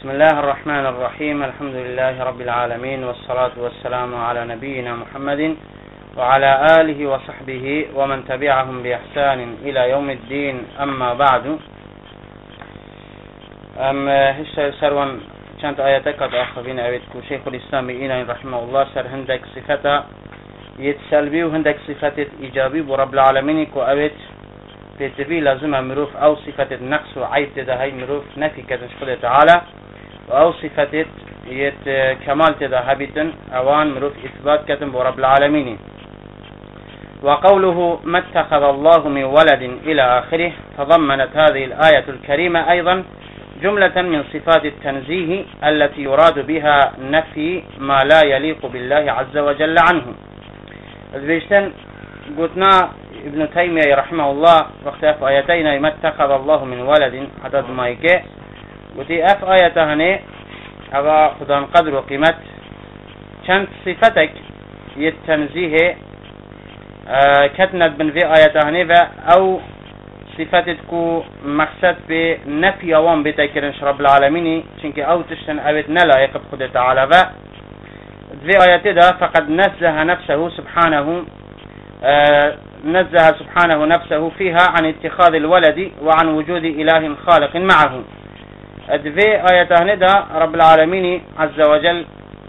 بسم الله الرحمن الرحيم. الحمد لله رب العالمين، والصلاة والسلام على نبينا محمد وعلى آله وصحبه ومن تبعهم بإحسان إلى يوم الدين. أما بعد، هشتا سروان كانت آياتك قد أخذين أبيتكو شيخ الإسلام إينا رحمه الله سر هندك صفة يتسلبي وهندك صفة إيجابي برب العالمين كو أبيت بيتبي لازم مروف أو صفة النقص وعيب تدهي مروف نفي كتن شخص تعالى، أو صفة كمال تدهبتن أوان مروف إثبات كتن برب العالمين. وقوله ما اتخذ الله من ولد إلى آخره تضمنت هذه الآية الكريمة أيضا جملة من صفات التنزيه التي يراد بها نفي ما لا يليق بالله عز وجل عنه. البيشتن قلتنا ابن تيمية رحمه الله واختلاف آياتين ما اتخذ الله من ولد عدد ما يكي وتي أف آياته هني أغا خدان قدر وقيمت كانت صفتك يتنزيه كتنت بن في آياته هني أو صفتكو مقصد بنفي وان بتكرنش رب العالمين چنك أو تشتن أبد نلا يقب خد تعالى في آياته ده فقد نزه نفسه سبحانه نزه سبحانه نفسه فيها عن اتخاذ الولد وعن وجود إله خالق معه. في آياته ندى رب العالمين عز وجل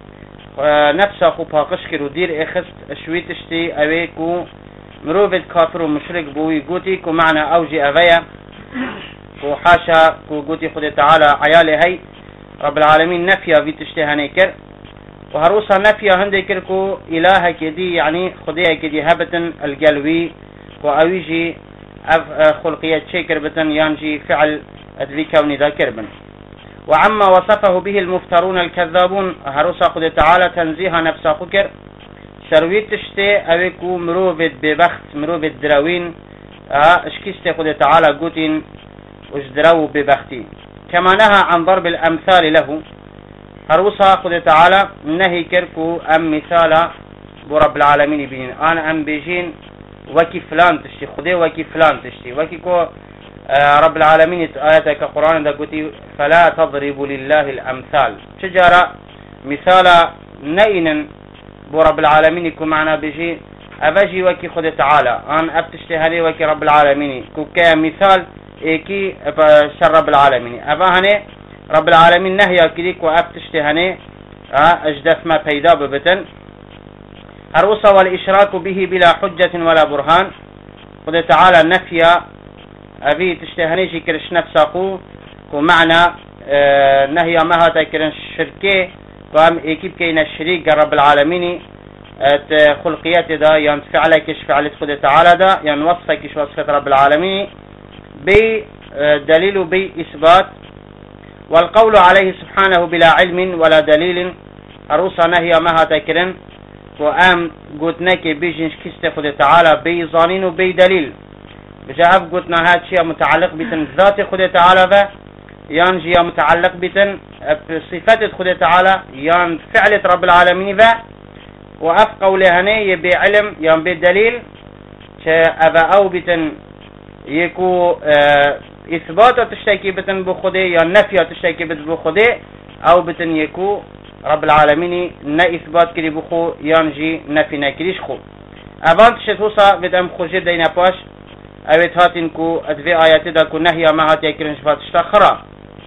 نفسه باقش كرو دير اخست شويتشتي اويكو مروفد كافر ومشرك بوي قوتي كو معنى اوجي اويا كو حاشا كو قوتي خد تعالى عيالي هاي رب العالمين نفيا في تشتي هنيكر وهروسا نفيا هنديكر كو إله كدي يعني خديها كدي هبتن القلوي وأويجي خلقية شكر بتن ينجي فعل أدري كوني ذاكر بن. وعما وصفه به المفترون الكذابون هروسا خد تعالى تنزيها نفسا خكر شرويت تشتي أويكو مروفد ببخت مروفد دراوين اشكيستي خد تعالى قوتين وجدرو ببختي كما نهى عن ضرب الأمثال له هروسا خد تعالى نهي كركو أم مثالا برب العالمين بين أنا أم بيجين وكي فلان تشتي خدي وكي فلان تشتي وكي كو رب العالمين آياتك قرآن دا قلتي فلا تضربوا لله الأمثال شجرة مثالا نئنا برب العالمين كو معنا بيجي أبجي وكي خد تعالى أنا أبتشتي هني وكي رب العالمين كو كمثال إيكي شر رب العالمين أبا هني رب العالمين نهي كديك وأبتشتي هني أجدث ما بيدا ببتن هروسا والإشراك به بلا حجة ولا برهان خد تعالى نفيا أبي تشتهنيشي كرش نفسه ومعنى نهي ما هذا كرش شركه قام إكيب كينا الشريك رب العالمين خلقيات دا ينفع لكش فعل خد تعالى دا ينوصفكش وصفة رب العالمين بدليل بإثبات والقول عليه سبحانه بلا علم ولا دليل أروسا نهي ما هذا كرن وأم قلتناك بيجنش كست خد تعالى بي ظانين وبي دليل بجاب قلتنا هاد شيء متعلق بتن ذات خد تعالى ينجي متعلق بتن صفات خد تعالى ين فعلة رب العالمين وأف قوله هني يبي علم ين بدليل أبا أو بتن يكو إثبات تشتكي بتن بخده ين نفي تشتكي بتن بخده أو بتن يكو رب العالمين نا إثبات كري بخو ينجي نفي نكريش خو أبان تشتوسا بدم خجر دينا باش أويت هاتنكو أدفي آيات داكو نهي ما هات يكرن شفات اشتخرا.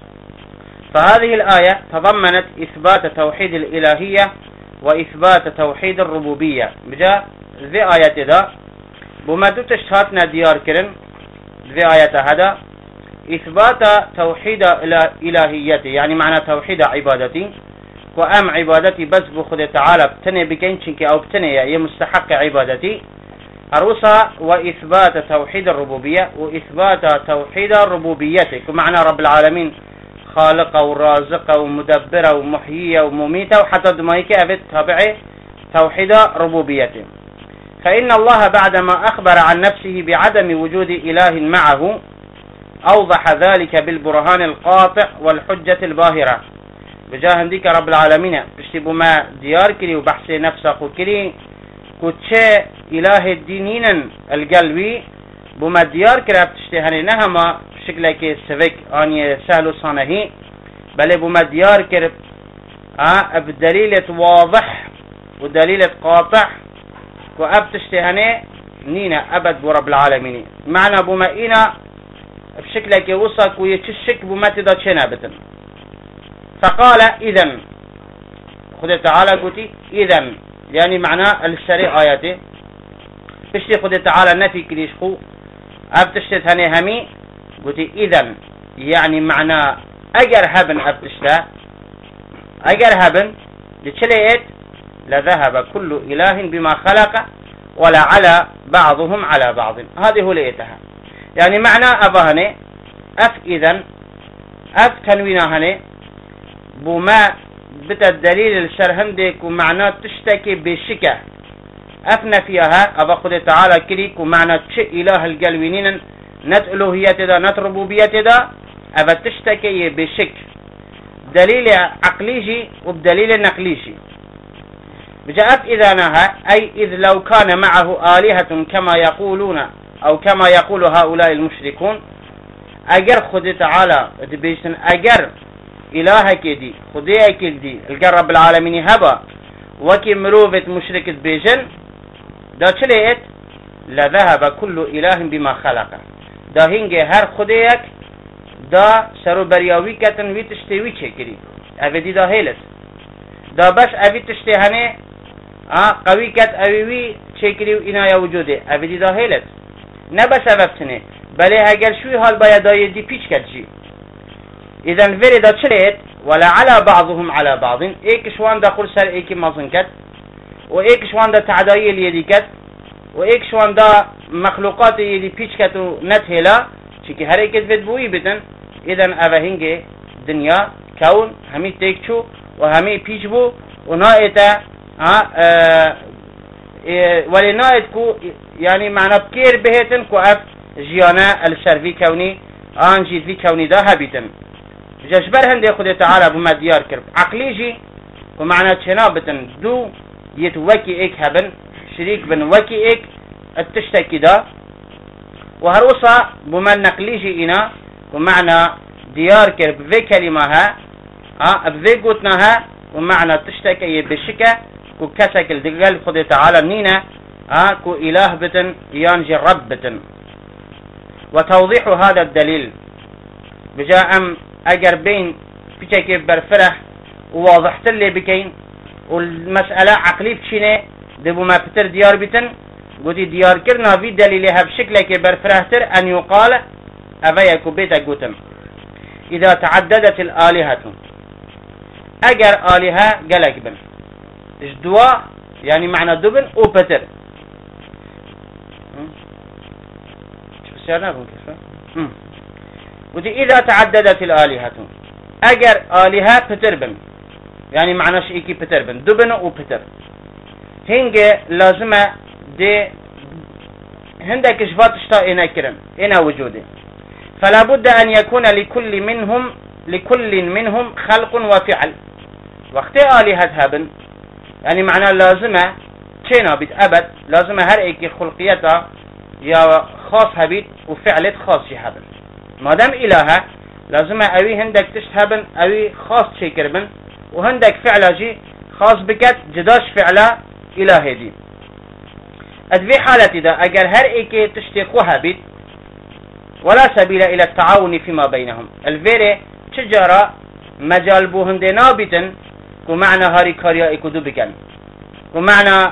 فهذه الآية تضمنت إثبات توحيد الإلهية وإثبات توحيد الربوبية. بجاء ذي آيات دا بما تشتهاتنا ديار كرن ذي آيات هذا إثبات توحيد إلهيتي يعني معنى توحيد عبادتي وأم عبادتي بس بخد تعالى بتني بكينشنك أو بتني هي مستحق عبادتي أروسا وإثبات توحيد الربوبية وإثبات توحيد ربوبيته ومعنى رب العالمين خالق ورازق ومدبر ومحيي ومميت وحتى دمائك أبد تابعي توحيد ربوبيته. فإن الله بعدما أخبر عن نفسه بعدم وجود إله معه أوضح ذلك بالبرهان القاطع والحجة الباهرة. بجاه هنديك رب العالمين بشتبه ما ديار كري وبحث نفسه كري كتشي إله الدينين القلبي بما ديار كري بتشتهني نهما بشكل كي سفك أني سهل صانهي بل بما ديار كرب بدليل واضح ودليل قاطع وأبتشتي هني نينا أبد برب العالمين معنى بما إينا بشكلك وصك ويتشك بما تدا شنابتن. فقال إذن خذ تعالى قلتي إذن يعني معنى الشريع آياته بشتي خذ تعالى نفي كليش خو أبتشتي هني همي قلتي إذن يعني معنى أجر هبن أبتشتا أجر هبن لتشليت لذهب كل إله بما خلق ولا على بعضهم على بعض. هذه هو ليتها يعني معنى أبهني أف إذن أف تنوينهني بما بتا الدليل الشرهندك ومعنى تشتكي بشكة أفنى فيها أبا خذ تعالى كليك ومعنى تش إله القلوينين نت ألوهية دا نت ربوبية دا أبا تشتكي بشك دليل عقليجي وبدليل نقليجي بجاءت إذا نها أي إذ لو كان معه آلهة كما يقولون أو كما يقول هؤلاء المشركون أجر خذ تعالى دبيشن أجر إلهك دي خذيك دي القرب العالمين هبا وكي مروفة مشركة بيجن دا چليت لذهب كل إله بما خلق دا هنگي هر خذيك دا سرو برياويكتن وي تشتوي چكري أفدي دا هيلت دا بس أفي تشتهني قوي كت أوي چكري وإنايا وجوده أفدي دا هيلت نبس أفبتني بل هاگر شوي هال بايا دا يدي بيچ كت جي. إذن فري دا چليت ولا على بعضهم على بعض ايك شوان دا خل سر ايك مازن كت وايك شوان دا تعدايل يدي كت وايك شوان دا مخلوقات يدي بيچ كتو نتهلا چكي هر ايكت فيد بوي بتن. إذن أفهنجي دنيا كون همي تيكشو وهمي بيچ بو ونائتا ولي نائت كو يعني معنى بكير بهتن كو اف جيانا الشرفي كوني انجيد في كوني دا هبتن جشبر هندي خد تعالى بما ديار كرب عقليجي ومعنى تشنابتن دو يتوكي ايك هبن شريك بن وكي ايك التشتكي دا وهروصا بما نقليجي انا ومعنى ديار كرب في كلمها بفي قوتناها ومعنى تشتكي بشكة كو كسك الدقال خد تعالى نينا كو اله بتن يانجي رب بتن. وتوضيح هذا الدليل بجاء اگر بين بيشكي برفرح وواضحت اللي بكين والمسألة عقلي بشينه دبو ما بتر ديار بتن قدي ديار كرنا في دليلها بشكلك برفرحتر أن يقال أبايكو بيتا قوتم إذا تعددت الآلهة أجر آلهة قلق بن اجدوا يعني معنى دبن أو بتر شو بسيارنا بون كيف ودي إذا تعددت الآلهة أجر آلهة بتر بن يعني معنى شيء بتر بن دبن أو بتر هنجي لازمة دي هندك إشباط اشتاء إنا كرم إنا وجوده فلا بد أن يكون لكل منهم خلق وفعل وقت آلهة هبن يعني معنى لازمة تشينا بيت أبد لازمة هر ايكي خلقيتها يا خاص هبيت وفعلت خاص هبن ما دام إلهة لازمة أوي هندك تشتهبن أوي خاص شي كربن وهندك فعل جي خاص بكت جداش فعله إلهي دي أدفي حالتي دا أجر هر ايكي تشتيقوها بيت ولا سبيل إلى التعاون فيما بينهم الفيري تجارة مجال بوهن دي نابتن ومعنى هاري كاريا ايكو دو بكن ومعنى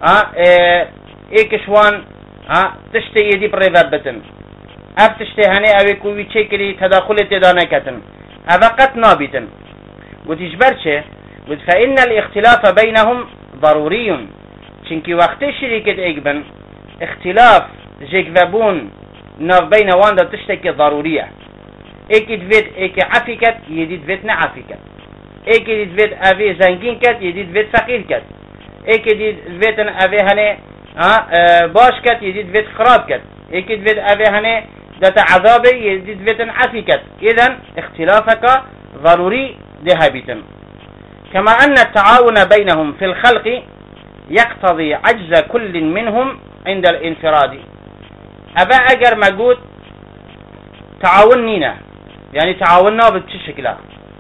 ايكشوان تشتي يدي بريفابتن اف تشتي هني اويكو ويتشيكري تداخل تدانكتن افقت نابتن وتجبرشه فإن الاختلاف بينهم ضروري چنكي وقت شريكة ايكبن اختلاف جيكبابون ناف بين واندا تشتكي ضرورية ايكي دفيت ايكي عفكت يدي دفيت نعفكت ايكي دفيت افي زنگين كت يدي دفيت فقير كت ايكي دفيت افي هني باش كت يدي دفيت خراب كت ايكي دفيت افي هني داتا عذابي يدي دفيت عفكت اذن اختلافك ضروري ذهبتا كما أن التعاون بينهم في الخلق يقتضي عجز كل منهم عند الانفراد أبا أجر مجود تعاونينا يعني تعاوننا بتشكله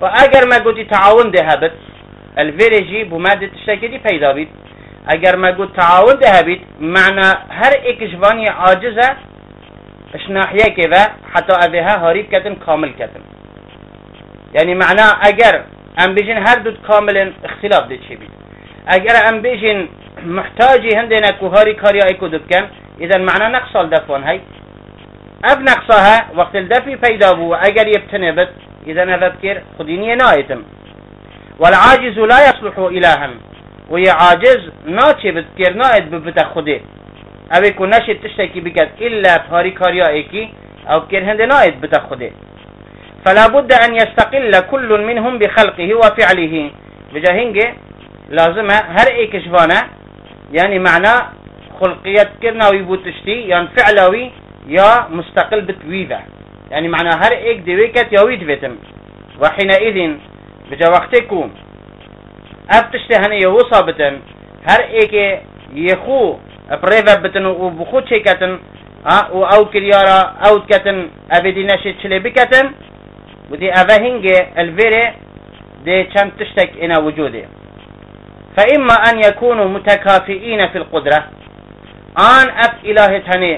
وأجر ما قلت تعاون ده هبت الفيرجي بمادة تشتكي دي پیدا بید. اگر ما قلت تعاون ده هبت معنى هر ایک جوانی عاجزه اش ناحية كذا حتى أبيها هاريب كتن كامل كتن. يعني معناه اگر ام بيجن هر دود كامل اختلاف دي چي بید. اگر ام بيجن محتاجي هندنا كوهاري كاريا ايكو دبكن اذا معناه نقصال دفون هاي اب نقصها وقت الدفي پیدا بو اگر يبتنبت اذا نذكر خديني نايتم. والعاجز لا يصلح إلها ويا عاجز ناتشي بتكير نايت ببتا خده او يكون نشد تشتكي بكت إلا بهاري كاريا ايكي او بكير هند نايت بتا خده. فلا بد أن يستقل كل منهم بخلقه وفعله بجاهنجي لازم هر ايك جوانا يعني معنى خلقية كرنا ويبوتشتي يعني فعلوي يا مستقل بتويفا يعني معنى هر ايك دويكت يا ويتفتم. وحينئذ بجا وقتكم افتشته هنه وصابتن هر ايك يخو بريفا بتن وبخو تشيكتن او كريارا او كتن ابدي نشي تشلي بكتن ودي افهنجي الفيري دي كم تشتك انا وجوده. فإما أن يكونوا متكافئين في القدرة آن أف إله هني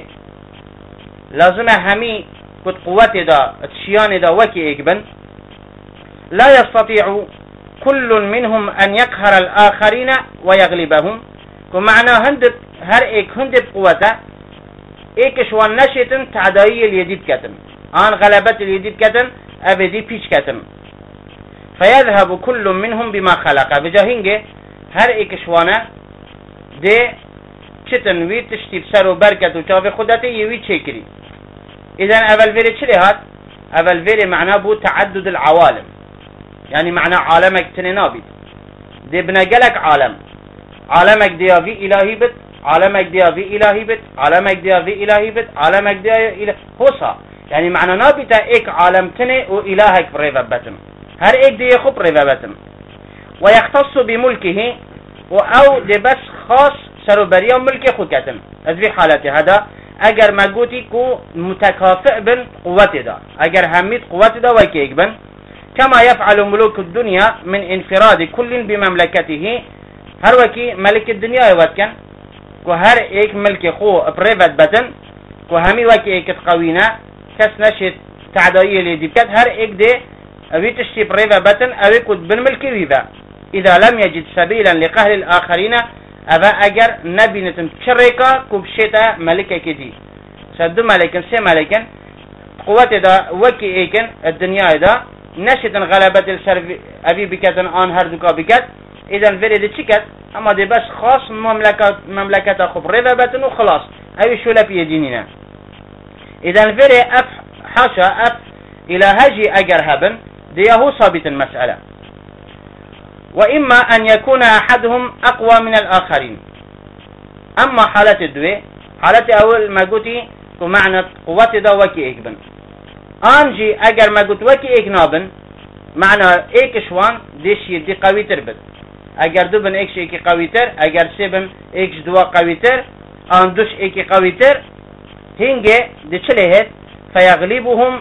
لازم همي كت قوة دا تشيان دا وكي إقبن لا يستطيع كل منهم أن يقهر الآخرين ويغلبهم ومعنى هندب هر إيك هندب قوته إيك شوان نشتن تعدائي اليديد كتن آن غلبت اليديد كتن أبدي بيش كتن فيذهب كل منهم بما خلق بجاهنجي هر ایک شوانه ده چتن وی تشتی بسر و برکت و چاوی خودتی یوی چکری. اذن اول ویری چلی هات؟ اول ویری معنا بو تعدد العوالم يعني معنى عالمك تنينابيد ده بنقلك عالمك ديا في إلهي بت عالمك ديا في إلهي بت عالمك ديا في إلهي بت عالمك ديا إله هوصا يعني معنى نابتا ايك عالم تني و إلهك بريفا بتن هر ايك دي يخب بريفا بتن ويختص بملكه او دي بس خاص سروبريا ملكي خود كتن في حالتي هذا اگر ما قوتي كو متكافئ بن قوتي دا اگر هميت قوتي دا وكيك بن كما يفعل ملوك الدنيا من انفراد كل بمملكته هر وكي ملك الدنيا يوتكن كو هر ايك ملك خو بريفت بتن كو همي وكي ايك تقوينا كس نشت تعدائي اللي دي بكت هر ايك دي اوي تشتي بريفت بتن اوي كود بن ملكي ويذا إذا لم يجد سبيلا لقهر الآخرين أبا أجر نبي نتم شركة كبشتا ملكة كدي سد ملكن سي ملكن قوة دا وكي ايكن الدنيا دا نشتن غلبة الشرف أبي بكتن آن هردوكا بكت إذن فريد تشكت أما دي بس خاص مملكة خبرية بتن وخلاص أبي شو لفي ديننا إذن فريد أف حاشا أف إلى هجي أجر هبن دي هو صابت المسألة. وإما أن يكون أحدهم أقوى من الآخرين. أما حالة الدوي حالة أول ما قلتي ومعنى قوة دا وكي إكبن أنجي أجر ما قلت وكي إكنابن معنى إيك شوان ديش يدي قوي تربت أجر دوبن إيكش إيكي قوي تر أجر سيبن إيكش دوا قوي تر أن دوش إيكي قوي تر هنجي دي چلهت فيغلبهم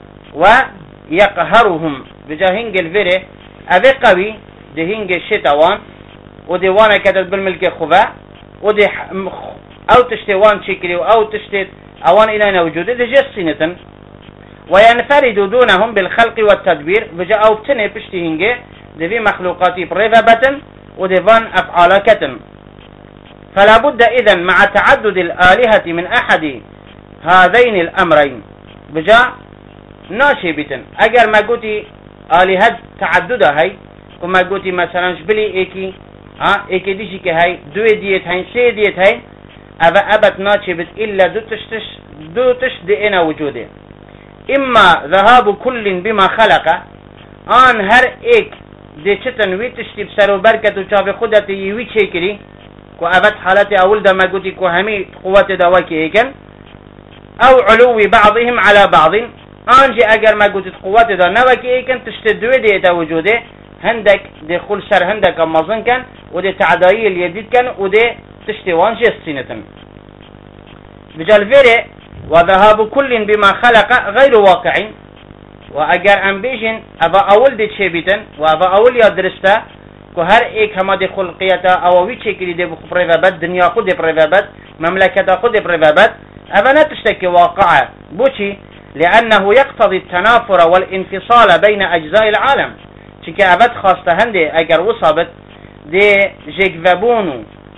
ويقهرهم بجا هنجي الفيري أبي قوي ده هنجي شتوان ودي وانا كتب بالملك خبا ودي او تشتي وان شكري او تشتي اوان الينا وجوده ده جس سنة وينفرد دونهم بالخلق والتدبير بجا او بتني بشتي هنجي ده في مخلوقاتي بريفا بتن ودي فان افعال كتن. فلا بد اذن مع تعدد الالهة من احد هذين الامرين بجا ناشي بتن اگر ما قلتي الهة تعددها هاي وما قلتي مثلا جبلي ايكي ايكي ديشي كهاي دو ديت هاي سي ديت هاي ابت ناتشي بت الا دو تش دي انا وجوده. اما ذهاب كل بما خلق ان هر ايك دي چتن وي تشتي بسر وبركت وشاف خودتي يوي چيكري كو ابت حالتي اول دا ما قلتي كو همي قوة دواكي ايكن او علو بعضهم على بعض انجي اگر ما قلت قوة دا نواكي ايكن تشتي دو ديتا وجوده هندك دي خل سر هندك مازن كان ودي تعدائي اليديد كان ودي تشتوان جسينة بجال فيري وذهاب كل بما خلق غير واقع وأجر أم بيجن أبا أول دي تشيبيتن وأبا أول يدرستا كهر إيك هما دي خلقيتا أو ويتشكلي دي بريفابات دنيا خود دي بريفابات مملكة خود دي بريفابات أبا نتشتكي واقعة بوشي لأنه يقتضي التنافر والانفصال بين أجزاء العالم چونك أبد خاصة هندي أجر وصابت دي جيك فابونو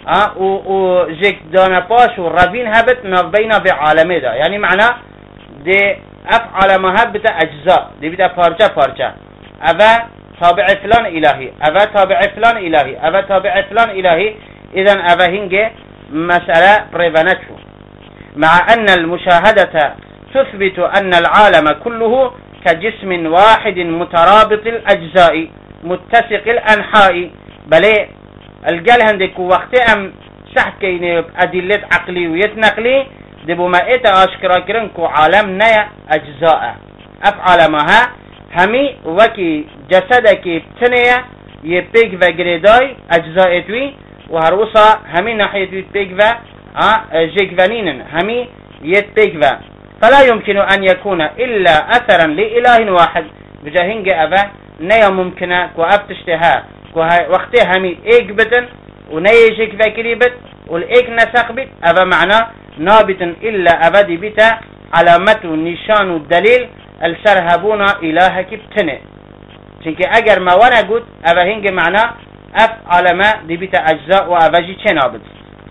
و جيك دانا باش و رابين هبت ناف بين في عالمي دا يعني معنى دي أفعل ما هبت أجزاء دي بتا بارجة بارجة أبا تابع فلان إلهي أبا تابع فلان إلهي أبا تابع فلان إلهي إذن أبا هنجي مسألة بريفانتشو مع أن المشاهدة تثبت أن العالم كله كجسم واحد مترابط الأجزاء متسق الأنحاء بل الجل هندك وقت أم سحكين أدلة عقلي ويتنقلي دبو ما إتا أشكرا كرنكو عالم نيا أجزاء أفعل ماها همي وكي جسدك بتنيا يبيك وغريداي أجزاء توي وهروسا همي ناحية يبيك جيك فانينن همي يتبيك فلا يمكن أن يكون إلا أثرا لإله واحد بجاهنج أبا نيا ممكنة كوابتشتها وقتها همي إيك بتن ونيجيك فاكري بت والإيك نسق بت أبا معنى نابت إلا أبدي بتا علامة نشان الدليل السرهبون إلهك بتنه چونك أجر ما وانا قد أبا هنج معنى أفعل ما دي بتا أجزاء وأبجي تنابت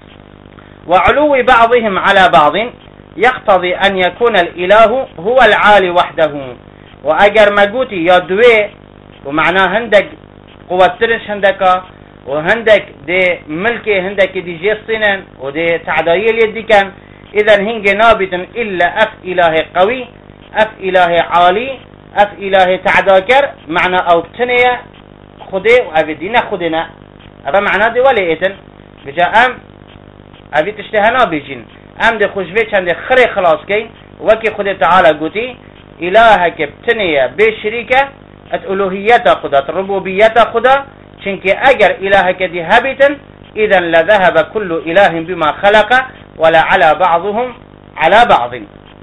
وعلو بعضهم على بعض يقتضي أن يكون الإله هو العالي وحده وأجر ما قوتي يدوي ومعنى هندك قوة ترش هندك وهندك دي ملكي هندك دي جيستنا ودي تعدايل يدي كان إذا هنج نابت إلا أف إله قوي أف إله عالي أف إله تعداكر معنى أو بتنية خدي وأبدينا خدنا هذا معنى دي وليئتن بجاء أم أبي تشتهنا بيجين أم دي خوشبيش هم دي خري خلاص كي وكي خدي تعالى قوتي إلهك بتنية بشريكة الألوهية خدا الربوبية خدا چنك أجر إلهك دي هبتا إذا لذهب كل إله بما خلق ولا على بعضهم على بعض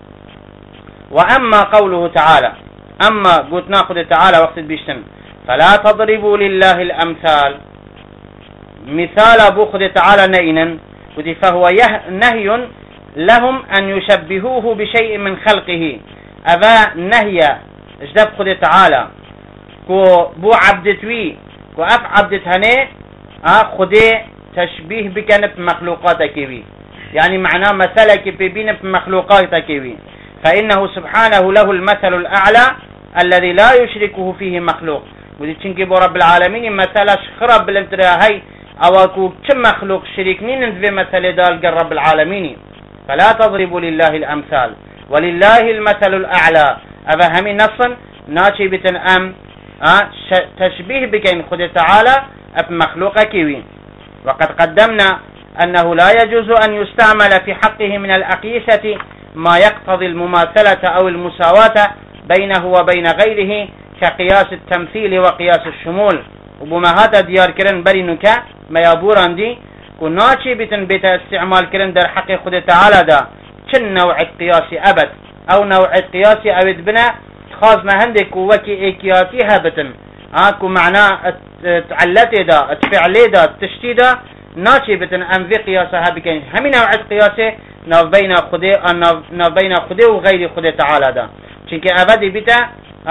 وأما قوله تعالى أما قلت ناخذ تعالى وقت بيشتن فلا تضربوا لله الأمثال مثال أبو خذ تعالى نئنا فهو نهي لهم أن يشبهوه بشيء من خلقه أبا نهي اجدب خذ تعالى كو بو عبدتوي كو أف عبدتهني خذي تشبيه بكنب مخلوقاتك وي يعني معناه مثلك ببين بمخلوقاتك وي فإنه سبحانه له المثل الأعلى الذي لا يشركه فيه مخلوق ودي تشنكي بو رب العالمين مثلا خرب بالانتراهي أواكو كم مخلوق شريكنين في مثل دال رب العالمين فلا تضربوا لله الأمثال ولله المثل الأعلى أبا همي نصا ناشي بتن أم تشبيه بكين خد تعالى أب مخلوق كيوين وقد قدمنا أنه لا يجوز أن يستعمل في حقه من الأقيسة ما يقتضي المماثلة أو المساواة بينه وبين غيره كقياس التمثيل وقياس الشمول وبما هذا ديار كرن برينك ما يبوران دي كناشي بتن بيت استعمال كرن در حق خد تعالى دا چن نوع قياسي أبد أو نوع قياسي أبد بنا خاصنا هندك وكي إكياتي هبتن كو معناه تعلتي دا تفعلي دا تشتي دا ناشي بتن أم في قياسها بكين همي نوع قياسي ناف بين خدي وغير خدي تعالى دا چونك أبدي بتا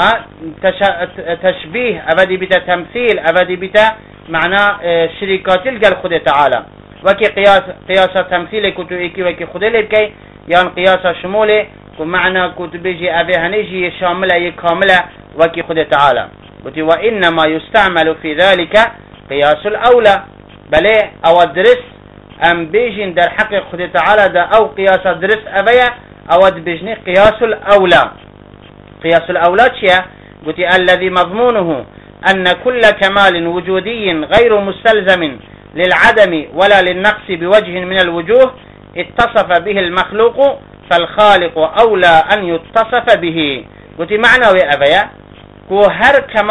تشبيه أبدي بتا تمثيل أبدي بتا معنى شركات الجل خدي تعالى وكي قياس تمثيل كتو إيكي وكي خدي لبكي يعني قياس شمولي ومعنى كتو بيجي أبي هنيجي شاملة يكاملة وكي خدي تعالى وإنما يستعمل في ذلك قياس الأولى بل أو الدرس أم بيجين در حق خدي تعالى دا أو قياس الدرس أبيا أو بيجني قياس الأولى قياس الأولى شيء قلت الذي مضمونه أن كل كمال وجودي غير مستلزم للعدم ولا للنقص بوجه من الوجوه اتصف به المخلوق فالخالق أولى أن يتصف به قلت معنى وأبيا كو هر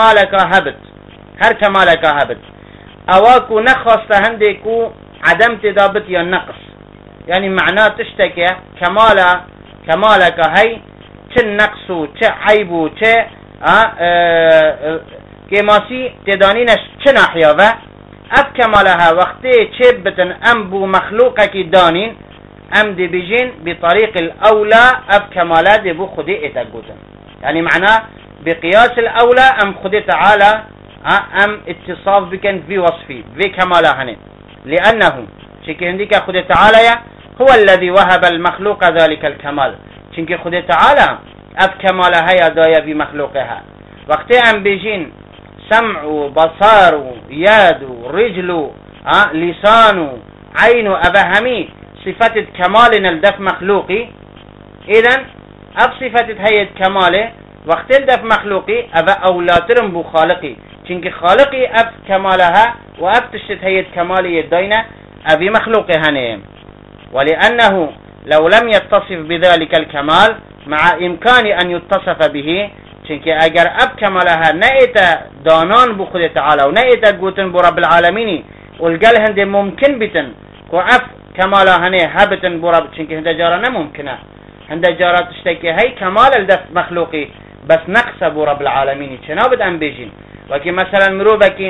كمالك هبت أواكو نخص هندكو عدم تدابت يا نقص يعني معناه تشتكي كمالك هي نقصو عيبو كماسي تدانينش چناحيا و اف كمالها وقتي چبتن ام بو مخلوقك دانين ام دي بيجين بطريق الاولى اف كمالات دي بو خدي اتقوتن يعني معناه بقياس الاولى ام خدي تعالى ام اتصاف بكن في وصفي في كمالها هني لانه شكي عندك خدي تعالى هو الذي وهب المخلوق ذلك الكمال شكي خدي تعالى اف كمالها هي دايا بمخلوقها وقتي ام بيجين سمع بصار يد رجل لسان عين أبهمي صفة كمال الدف مخلوقي إذن أب صفة هي كماله وقت الدف مخلوقي أبا أولاترم بو خالقي چونك خالقي أب كمالها وأب تشتت هي كمالي الدينة أبي مخلوقي هنيم ولأنه لو لم يتصف بذلك الكمال مع إمكان أن يتصف به چونکه اگر اب کمالها نئتا دانان بو خود تعالی و نئتا گوتن بو رب العالمینی والقل هنده ممکن بیتن که اب کمالها نه هبتن بو رب چونکه هنده جارا نممکنه هنده جارا تشتكي هی کمال الدف مخلوقی بس نقص بو رب العالمینی چنا بد ام بیجین وکی مثلا مروبکی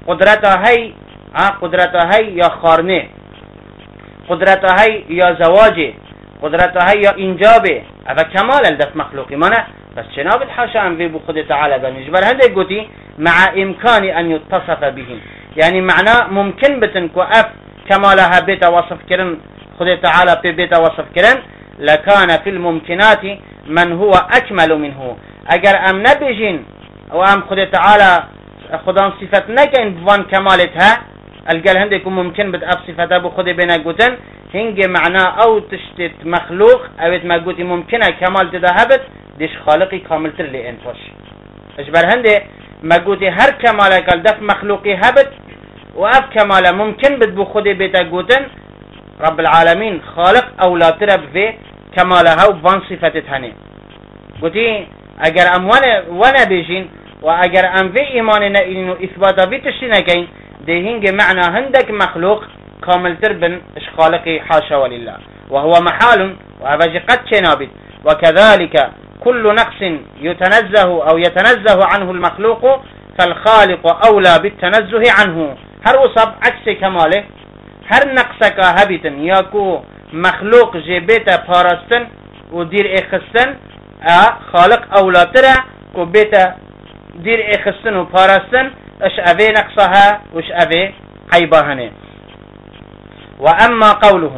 قدرتا هی یا خارنه قدرتا هی یا زواجه قدرتا هی یا انجابه اما کمال الدف مخلوقی مانه بس جناب الحاشا أن في بخد تعالى بنجبر هذا قوتي مع إمكان أن يتصف به يعني معناه ممكن بتنكو أف كمالها بيت وصف كرن خد تعالى في بيت وصف كرن لكان في الممكنات من هو أكمل منه أجر أم نبجين أو أم خد تعالى خدان صفة نكين بوان كمالتها القال هندكم ممكن بت أف صفة بخد بنا قوتن هنج معناه أو تشتت مخلوق أو ما قوتي ممكنة كمال تذهبت ديش خالقي كامل تر لي انفش اجبر هنده ما قوتي هر كمالا قال دف مخلوقي هبت واف كمالا ممكن بد خودي بيتا قوتن رب العالمين خالق او لا ترب في كمالها وفان صفتت هني قوتي اگر ام وانا بيجين واگر ام في ايماننا انو اثباتا في تشتينكين دي هنگ معنى هندك مخلوق كامل تر بن اش خالقي حاشا ولله وهو محال وابجي قد شنابت وكذلك كل نقص يتنزه عنه المخلوق فالخالق أولى بالتنزه عنه هر وصب عكس كماله هر نقصك هبتن ياكو مخلوق جبيتا پارستن ودير اخستن خالق أولى ترى كو بيتا دير اخستن وپارستن اش أبي نقصها وش أبي عيباهنه وأما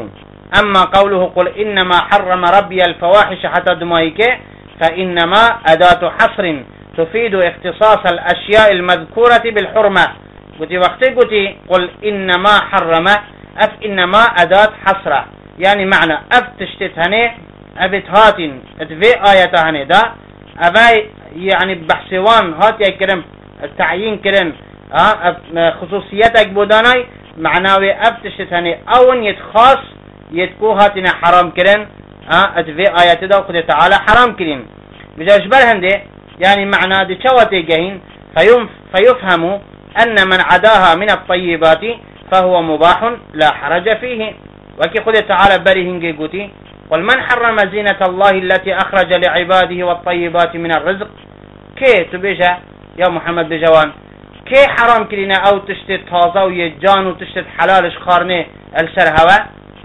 قوله قل إنما حرم ربي الفواحش حتى دمائك فإنما أداة حصر تفيد اختصاص الأشياء المذكورة بالحرمة قلت قل إنما حرم أف إنما أداة حصر يعني معنى أف تشتتهني أبت هاتين في آياتهني دا أباي يعني بحثوان هات يكرم التعيين كرن خصوصياتك بوداناي معناوي أف تشتتهني أون يتخاص يتكو هاتنا حرام كرن في آيات دا وخد تعالى حرام كرين بجاش برهنده يعني معنى دي شواتي جهين فيفهم أن من عداها من الطيبات فهو مباح لا حرج فيه وكي خد تعالى بريهنجي قوتي قل من حرم زينة الله التي أخرج لعباده والطيبات من الرزق كي تبيجا يا محمد بجوان كي حرام كرينا أو تشتت تازا ويجان وتشتت حلالش خارنه الشر هوا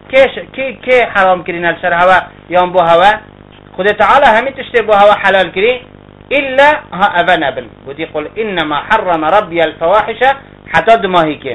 كي حرام كرينا الشر هوا يوم بو هوا خد تعالى همي تشتت بو هوا حلال كري إلا ها أبن أبن ودي قل إنما حرم ربي الفواحش حتى دماهيك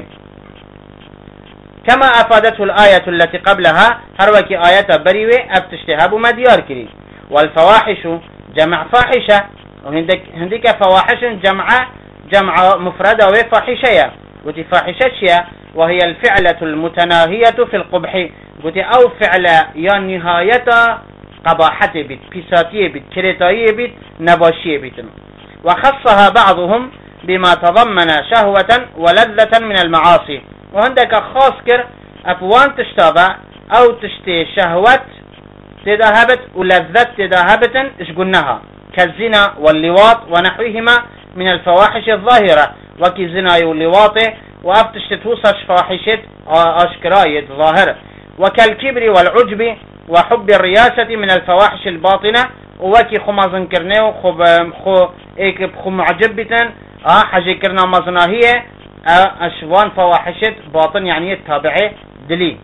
كما أفادته الآية التي قبلها هروكي آيات بريوة أفتشتهاب مديار كري والفواحش جمع فاحشة وهندك فواحش جمع مفردة وفاحشة ودي فاحشة وهي الفعلة المتناهية في القبح ودي أو فعلة يا نهاية قباحة بيت بيساتية بيت كريتاية بيت نباشية بيت وخصها بعضهم بما تضمن شهوة ولذة من المعاصي وعندك خاص كر أفوان تشتابع أو تشتي شهوة تذهبت ولذة تذهبت إيش قلناها كالزنا واللواط ونحوهما من الفواحش الظاهرة وكي زنا واللواط وأفتشت توصش فاحشة أشكراية ظاهرة وكالكبر والعجب وحب الرياسة من الفواحش الباطنة ووكي خو مازن كرنه خو ايك خو معجب بتن حاجة كرنا مزناهية اشوان فواحشة باطن يعني التابعي دلي.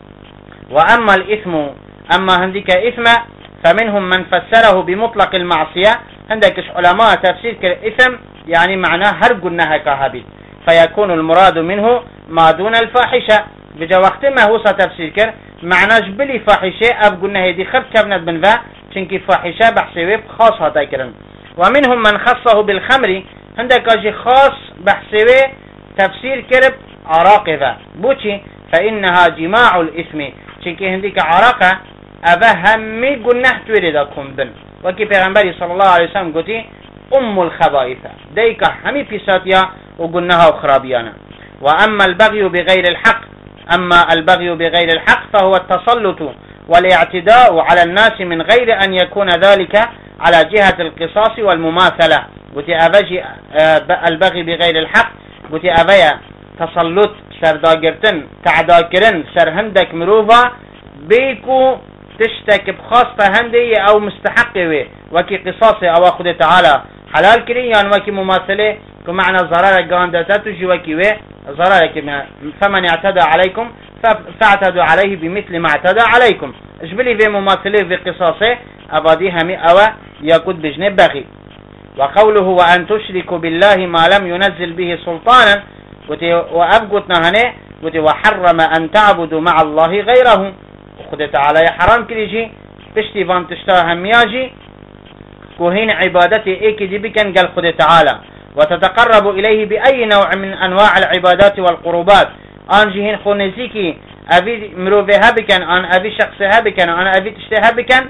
واما الاثم اما هنديك اثم فمنهم من فسره بمطلق المعصية، عندك علماء تفسير كالاثم يعني معناه هرق النهى كهابيت، فيكون المراد منه ما دون الفاحشة. بجا وقت ما هو ستفسير كر معناش بلي فاحشة اب قلنا هيدي خرب كبنت بنفا چنكي فاحشة بحسويب خاص هاتا كرن. ومنهم من خصه بالخمر، عندك اجي خاص بحسوي تفسير كرب عراقبة بوشي فإنها جماع الإثم، چنكي هنديك عراقة أبا همي قلنا توردكم بن، وكي پیغمبري صلى الله عليه وسلم قلتي أم الخبائث ديك همي بيساتيا وقلناها وخرابيانا. وأما البغي بغير الحق، أما البغي بغير الحق فهو التسلط والاعتداء على الناس من غير أن يكون ذلك على جهة القصاص والمماثلة. قلت أبجي البغي بغير الحق، قلت أبيا تسلط سرداقرتن تعداكرن سرهندك مروفا بيكو تشتك بخاص فهندي أو مستحقه وكي قصاصي أو أخذ تعالى حلال كري يعني وكي مماثلة كمعنى ضرر قاندتا تجي وكي ضرر كما فمن اعتدى عليكم فاعتدوا عليه بمثل ما اعتدى عليكم. اجبلي في مماثلة في قصاصه أبادي همي أو يكود بجنب بغي. وقوله وأن تشركوا بالله ما لم ينزل به سلطانا، وأبقتنا هنا وحرم أن تعبدوا مع الله غيره. وخذ تعالى حرام كريجي تشتي فان تشتاها همياجي كوهين عبادتي ايكي دي بكن قال خذ تعالى وتتقرب إليه بأي نوع من أنواع العبادات والقربات. أنجي هين خونزيكي أبي مروفيها بكن أن أبي شخصها بكن أن أبي تشتيها بكن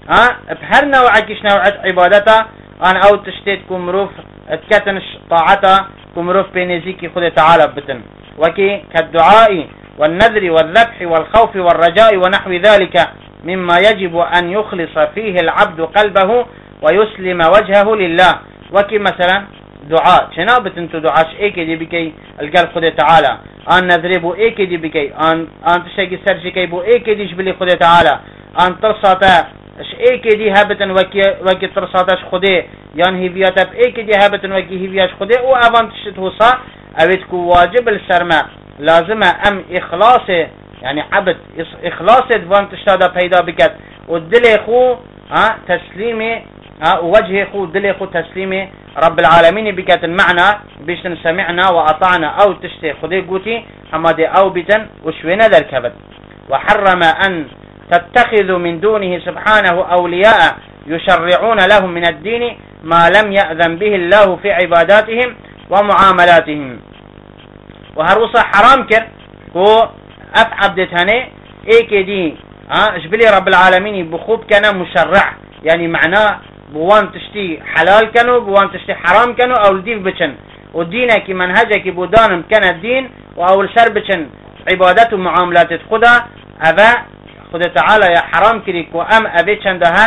بهر نوع كيش نوع عبادتا أن أو تشتيت كمروف تكتن طاعتا كمروف بينزيكي خذ تعالى بتن وكي كالدعاء والنذر والذبح والخوف والرجاء ونحو ذلك مما يجب أن يخلص فيه العبد قلبه ويسلم وجهه لله. وكي مثلا دعاء شنابت انتو دعاش ايكي دي بكي القلب خذ تعالى، ان نذربو ايكي دي بكي ان تشاكي سرشكي بو ايكي دي جبلي خذ تعالى، ان ترساتا اش ايكي دي هابتن وكي ترساتاش خذي يعني هيفياتا بايكي دي هابتن وكي هيفياش خذي و اوان تشتوصا اويتكو واجب السرما لازم ام اخلاص يعني عبد اخلاص دوان تشتادا پیدا بكت والدل خو تسليمي وجه خو دل خو تسليمي رب العالمين بكت المعنى بيشن سمعنا وأطعنا أو تشتي خذي قوتي أما دي أو بتن وشوينا ذا الكبد. وحرم أن تتخذوا من دونه سبحانه أولياء يشرعون لهم من الدين ما لم يأذن به الله في عباداتهم ومعاملاتهم. وهروسا حرام كر هو أفعبدت هني إيكي دي جبلي رب العالمين بخوب كان مشرع يعني معناه بوان تشتي حلال كانوا بوان تشتي حرام كانوا او الدين بچن ودينك منهجك بودانم كان الدين او الشر بچن عبادات ومعاملات خدا ابا خدا تعالى يا حرام كريك وام ابي چندها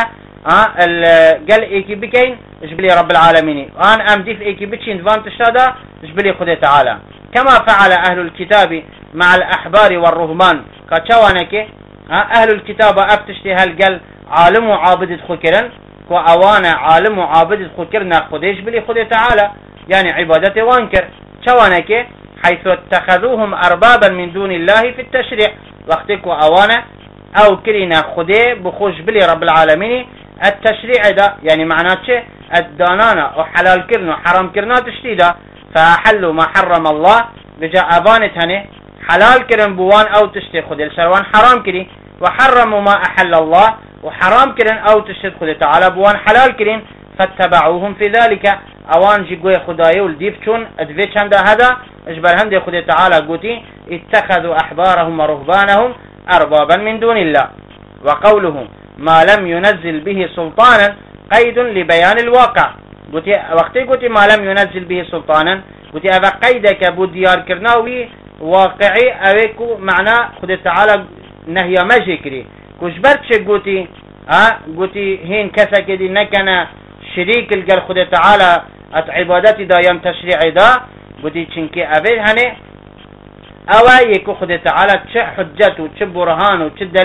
قال ايكي بكين جبلي رب العالمين ان ام ديف ايكي بچين دوان تشتا جبلي خدا تعالى كما فعل اهل الكتاب مع الاحبار والرهبان كچوانك اهل الكتاب افتشتي هل قال عالم وعابد خكرن وأوانا عالم وعابد خكرنا خديش بلي خد تعالى يعني عبادته وانكر شوانك حيث اتخذوهم أربابا من دون الله في التشريع وقتك وأوانا أو كرنا خدي بخوش بلي رب العالمين التشريع ده يعني معناته الدانانا وحلال كرنا وحرام كرنا تشتيدا فأحلوا ما حرم الله بجاء أبانت هني حلال كرن بوان أو تشتي خدي السروان حرام كري وحرموا ما أحل الله وحرام كرن او تشهد خدا تعالى بوان حلال كرن فاتبعوهم في ذلك اوان جي قوي خداي والديف چون ادوي چند هذا اجبر هندي خدا تعالى قوتي اتخذوا احبارهم ورهبانهم اربابا من دون الله. وقوله ما لم ينزل به سلطانا قيد لبيان الواقع قوتي وقتي قوتي ما لم ينزل به سلطانا قوتي افا قيدك بو ديار كرناوي واقعي اويكو معنى خدا تعالى نهي مجي كري كجبرت شي قوتي قوتي هين كسا كدي نكنا شريك القل خدا تعالى ات عبادتي دا يم تشريعي دا قوتي چنكي ابي هني اوا يكو خدا تعالى چه حجت و چه برهان و چه دليل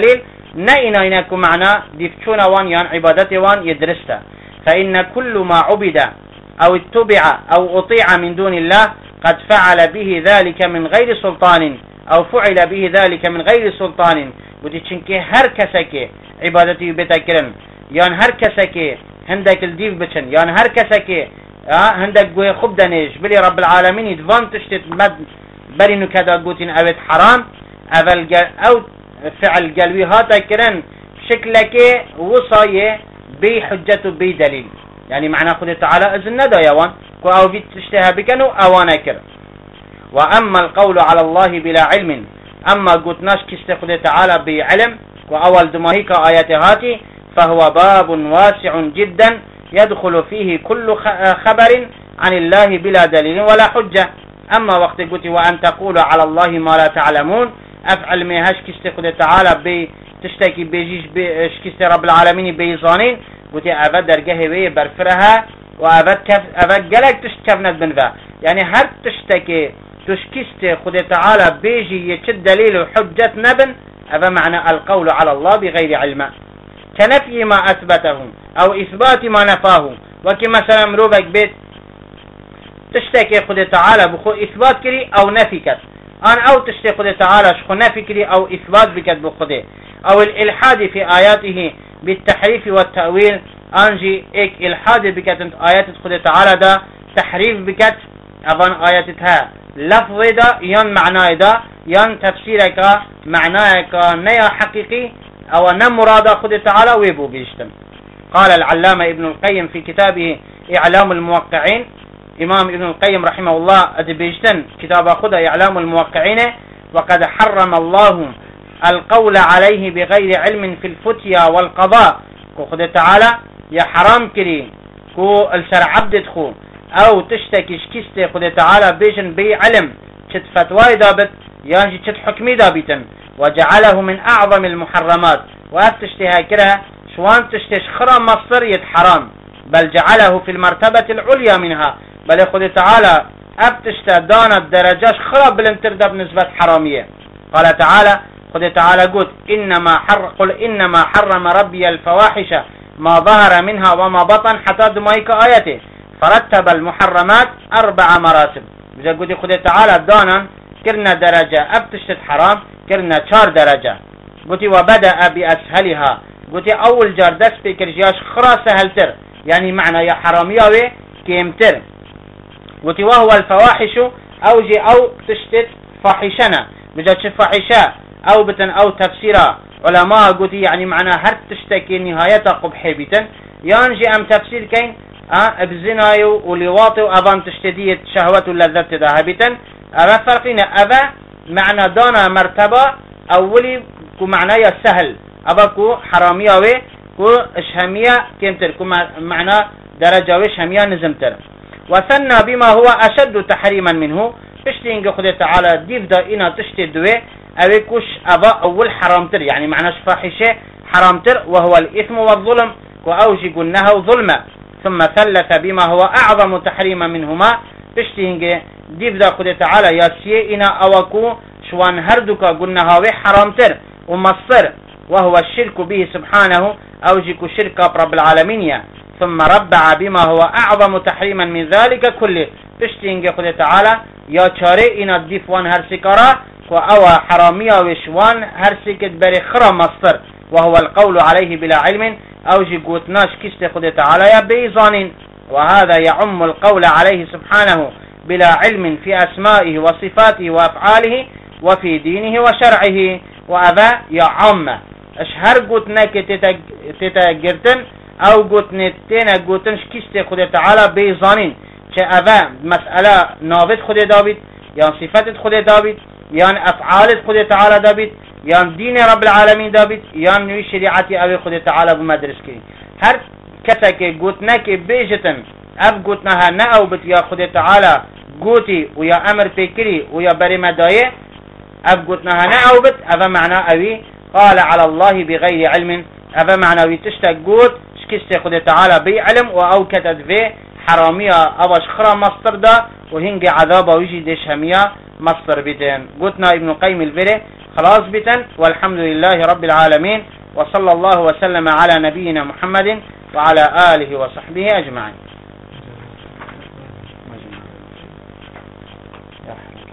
نئنا إنكو معنا ديفتشون وان يان عبادتي وان يدرستا. فإن كل ما عبد أو اتبع أو أطيع من دون الله قد فعل به ذلك من غير سلطان أو فعل به ذلك من غير سلطان. بودي چنكي هر كسكي عبادتي بتكرن يان هر كسكي هندك الديف بچن يان هر كسكي هندك قوي خب دنيش بلي رب العالمين يدفان تشتت مد برينو كدا قوتين اوت حرام او فعل قلوي هاتا كرن شكلك وصاية بي حجة بي دليل. يعني معنى خده تعالى اذن ندا يوان كو او بيت تشتها بكنو اوانا كر. واما القول على الله بلا علم اما قوتناش كست خده تعالى بعلم واول دماهيك آيات هاتي فهو باب واسع جدا يدخل فيه كل خبر عن الله بلا دليل ولا حجة. اما وقت قلت وان تقولوا على الله ما لا تعلمون افعل ما هش كست خده تعالى بي تشتكي بيجيش كست رب العالمين بيزانين قلت افد درجه وي برفرها وافد قلق تشكفنت بنفا. يعني هر تشتكي تشكست خده تعالى بيجي يشد دليل وحجة نبن هذا معنى القول على الله بغير علم كنفي ما أثبته أو إثبات ما نفاه. وكما مثلا مروبك بيت تشتكي خده تعالى بخو إثبات كري أو نفي كت أن أو تشتكي خده تعالى شخو نفي كري أو إثبات بكت بخده أو الإلحاد في آياته بالتحريف والتأويل أنجي إك إلحاد بكت آيات خده تعالى دا تحريف بكت أظن آياتها لفظ دا ين معنى دا ين تفسيرك معناك نيا حقيقي او نمراد خد تعالى ويبو بيشتم. قال العلامة ابن القيم في كتابه اعلام الموقعين امام ابن القيم رحمه الله ادبيشتن كتاب خد اعلام الموقعين وقد حرم الله القول عليه بغير علم في الفتيا والقضاء. خد تعالى يا حرام كري كو الشرع عبد خو او تشتكي شكست خد تعالى بيجن بي علم شت فتواي دابت يعني شت حكمي دابتن وجعله من اعظم المحرمات وافتشتها كره شوان تشتش خرا مصر حرام بل جعله في المرتبة العليا منها بل خد تعالى افتشت دان الدرجاش خرا بالانتردى بنسبة حرامية. قال تعالى خد تعالى قلت قل انما حرم ربي الفواحش ما ظهر منها وما بطن حتى دمائك آياته فرتب المحرمات 4 مراتب. إذا قلت خد تعالى دانا كرنا درجة أبتشت حرام كرنا 4 درجة. قلت وبدأ بأسهلها قلت أول جار دس بكرجياش خرا سهلتر يعني معنى يا حرامياوي كيمتر. قلت وهو الفواحش أوجي أو تشتت فاحشنا بجاتش فاحشة أو بتن أو تفسيرا علماء قلت يعني معنى هر تشتكي نهاية قبحي بتن يانجي أم تفسير كين بزنايو ولواطي وأظن تشتدية شهوة اللذات ذهبتا أبا فرقين أبا معنى دانا مرتبة أولي كو معنى سهل أبا كو حرامية كو شهمية كمتر كو معنى درجة شهمية نزمتر. وثنى بما هو أشد تحريما منه تشتينك خده تعالى ديف دا إنا تشتدوه أبي كوش أبا أول حرامتر يعني معنى فاحشة حرامتر وهو الإثم والظلم وأوجي قلناها ظلمة. ثم ثلث بما هو أعظم تحريما منهما تشتينك ديف دا خده تعالى ياسيه إنا أوكو شوان هردك قلناها حرامتر ومصر وهو الشرك به سبحانه أوجيك شرك رب العالمين. ثم ربع بما هو أعظم تحريما من ذلك كله تشتينك خده تعالى يا چاره إنا ديف وان هرسكارا وأو حرامية وشوان هرسكت بري خرا مصر وهو القول عليه بلا علم أوجي قوتناش كست خده تعالى يا بيزانين. وهذا يعم القول عليه سبحانه بلا علم في أسمائه وصفاته وأفعاله وفي دينه وشرعه. وأذا يعم أشهر قوتناك تتجرتن أو قوتنتين قوتنش كست خده تعالى بيزانين أذا مسألة نابت خده دابت يعني صفات خده دابت يعني أفعال خده تعالى دابت يعني دين رب العالمين دابت يعني نوي شريعتي أبي خده تعالى بمدرس كري. هر كسك قوتناك بيجتن أب قوتناها نأو بت يا خده تعالى قوتي ويا أمر بكري ويا بريمة داية أب قوتناها نأو بت هذا معنى أبي قال على الله بغير علم هذا معنى أبي تشتك قوت شكست خده تعالى بعلم وأو كتد في حرامية أباش خرا مصدر دا وهنجي عذابه ويجي ديش همية مصدر بيتين. قلتنا ابن القيم الفيري خلاص بيتن والحمد لله رب العالمين وصلى الله وسلم على نبينا محمد وعلى آله وصحبه أجمعين.